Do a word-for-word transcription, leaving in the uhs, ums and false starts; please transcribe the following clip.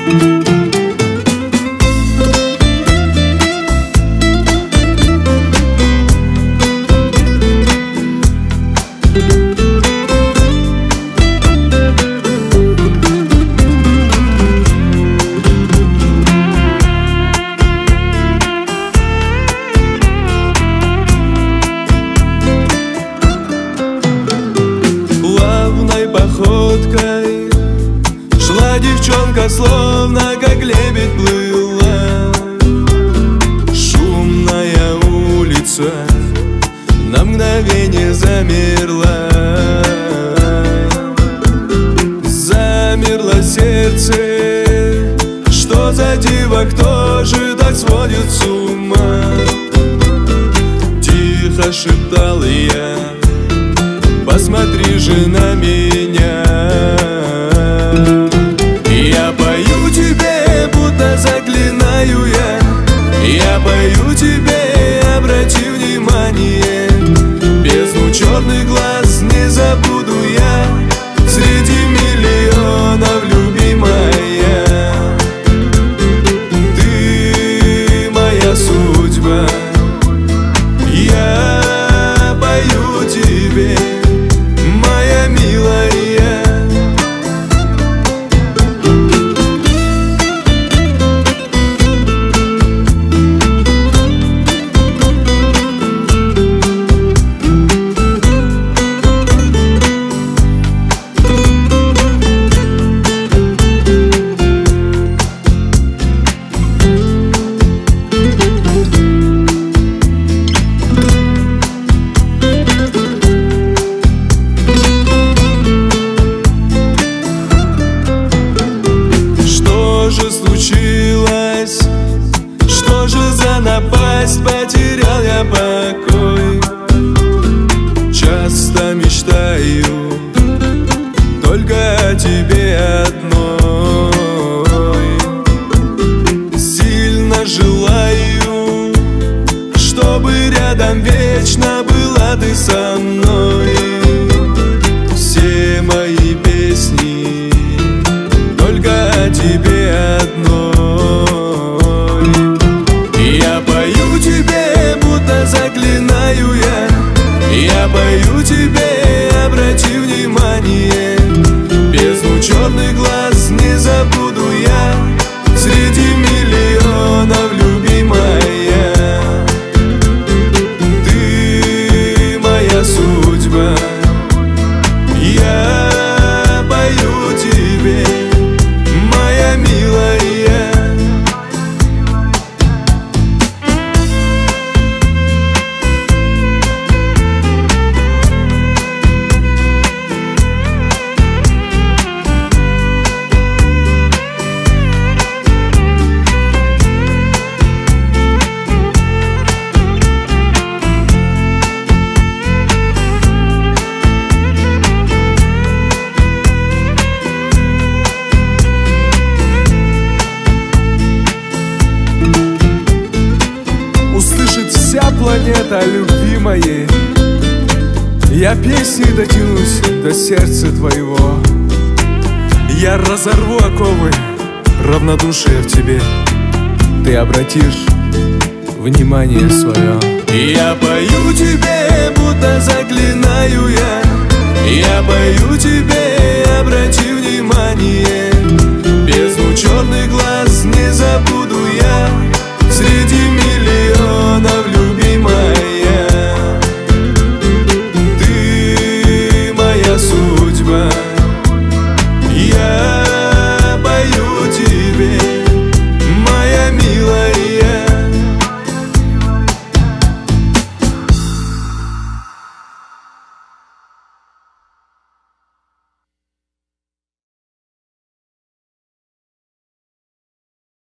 Походкой шла девчонка, словно как лебедь плыла. Шумная улица на мгновение замерла. Замерло сердце, что за диво, кто же так сводит с ума? Тихо шептал я: посмотри же на меня. Я пою тебе, будто заклинаю я. Я пою тебе, обрати внимание. Бездну черных глаз не забуду я. Среди миллионов любимая. Ты моя судьба. Я пою тебе, моя милая. Случилось, что же за напасть? Потерял я покой. Часто мечтаю только о тебе одной. Сильно желаю, чтобы рядом вечно была ты со мной. Все мои песни только о тебе одной. Я пою тебе, будто заклинаю я. Я пою тебе, обрати внимание. Бездну черных глаз не забуду я. Среди миллионов любимая. Ты моя судьба. Я пою тебе, моя милая. Вся планета любви моей. Я песней дотянусь до сердца твоего. Я разорву оковы равнодушия в тебе. Ты обратишь внимание свое. Я пою тебе,